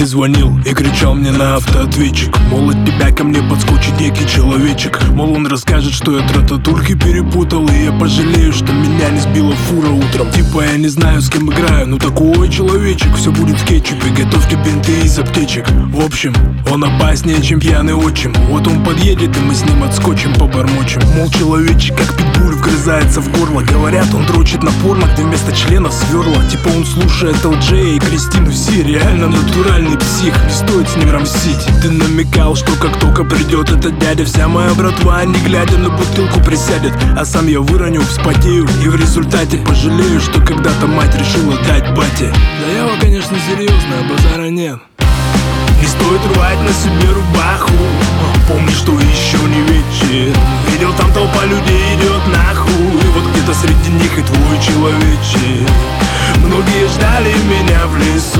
звонил и кричал мне на автоответчик, мол, от тебя ко мне подскочит некий человечек. Мол, он расскажет, что я трататурки перепутал, и я пожалею, что меня не сбила фура утром. Типа я не знаю, с кем играю, но такой человечек, все будет в кетчупе, готовьте бинты из аптечек. В общем, он опаснее, чем пьяный отчим. Вот он подъедет, и мы с ним отскочим, побормочем. Мол, человечек как питбуль вгрызается в горло. Говорят, он дрочит на порно, где вместо членов сверла. Типа он слушает ЛД и Кристину Си. Реально натуральный псих, не стоит с ним рамсить. Ты намекал, что как только придет этот дядя, вся моя братва, не глядя на бутылку, присядет. А сам я выроню, вспотею и в результате пожалею, что когда-то мать решила дать бате. Заява, конечно, серьезная, базара нет. Не стоит рвать на себе рубаху. Помни, что еще не вечер. Видел, там толпа людей идет нахуй. И вот где-то среди них и твой человечек. Многие ждали меня в лесу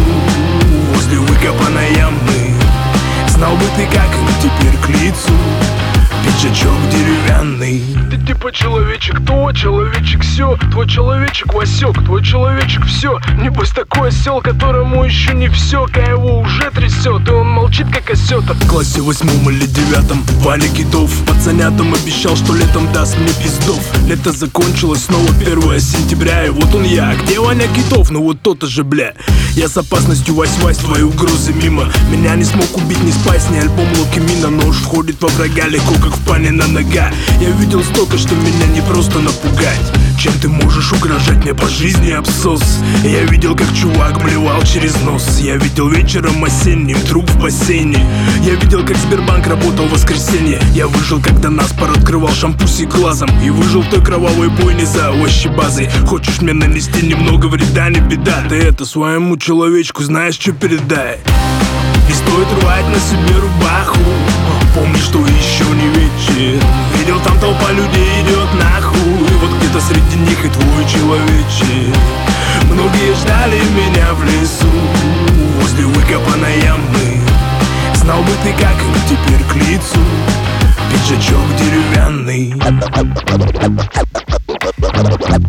возле выкопанной ямы. Знал бы ты, как им теперь к лицу пиджачок деревянный. Ты типа человечек то, человечек сё, твой человечек Васек, твой человечек все. Небось такой осел, которому еще не все, его уже трясет, и он молчит как осёток. В классе 8 или 9 Ваня Китов пацанятам обещал, что летом даст мне пиздов. Лето закончилось, снова 1 сентября, и вот он я, где Ваня Китов? Ну вот то-то же, бля. Я с опасностью вась-вась, твои угрозы мимо. Меня не смог убить ни спайс, ни альбом Локи Мина. Нож входит во врага легко, как в Панина нога. Я видел столько, что меня не просто напугать. Чем ты можешь угрожать мне по жизни, абсос? Я видел, как чувак блевал через нос. Я видел вечером осенним труп в бассейне. Я видел, как Сбербанк работал в воскресенье. Я выжил, когда Наспор открывал шампуси глазом. И выжил в той кровавой бойне за овощебазой. Хочешь мне нанести немного вреда, не беда. Ты это своему человечку знаешь, что передай. Не стоит рвать на себе рубаху. Помни, что еще не вечер. Видел, там толпа людей идет нахуй. И вот где-то среди них и твой человечек. Многие ждали меня в лесу возле выкопанной ямы. Знал бы ты, как им теперь к лицу пиджачок деревянный.